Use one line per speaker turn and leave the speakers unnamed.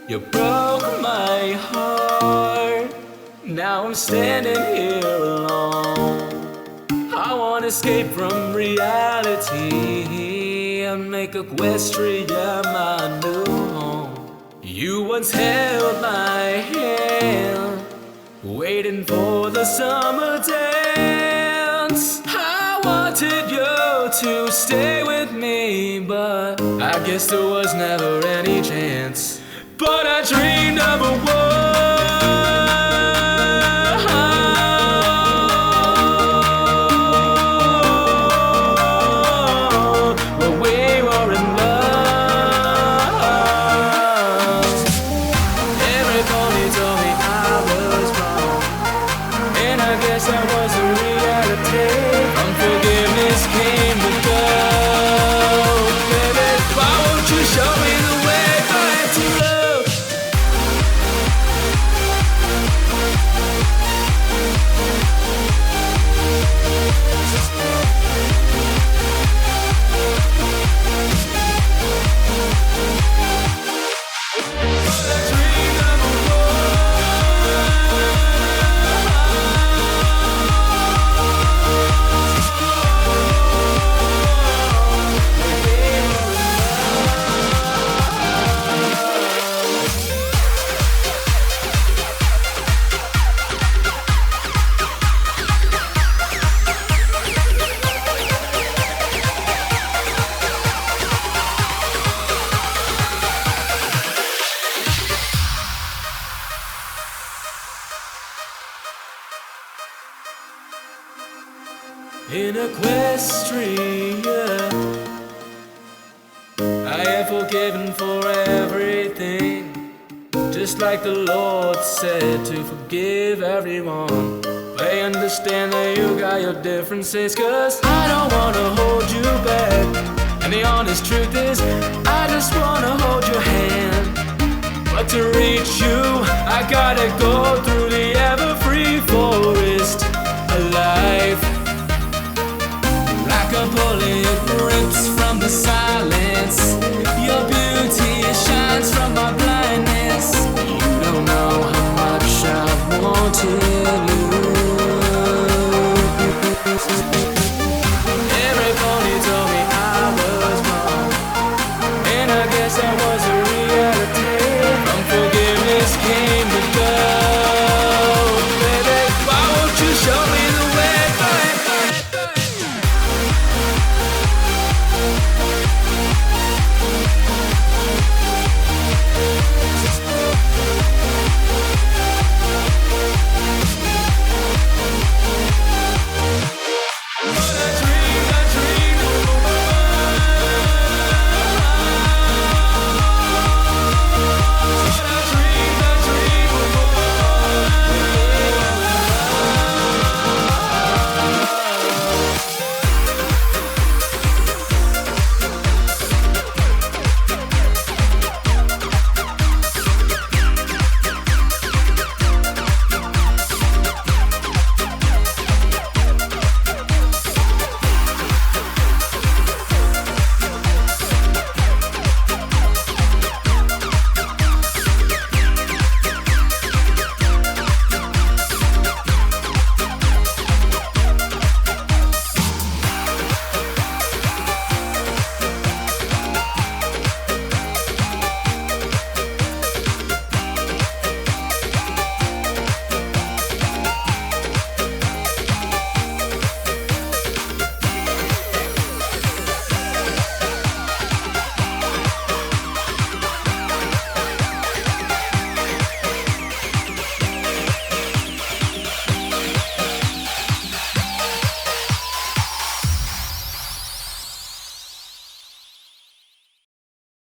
You broke my heart. Now I'm standing here alone. I wanna escape from reality and make Equestria my new home. You once held my hand, waiting for the summer dance. I wanted you to stay with me, but I guess there was never any chance. But I dreamed of a world where we were in love. Everybody told me I was wrong, and I guess that was the reality. Unforgiveness came to go. Baby, why won't you show me the way back to love? In Equestria, I am forgiven for everything, just like the Lord said to forgive everyone. I understand that you got your differences, 'cause I don't wanna hold you back. And the honest truth is, I just wanna hold your hand. But to reach you, I gotta go through the ever-free forest of life. Like a bullet rips from the side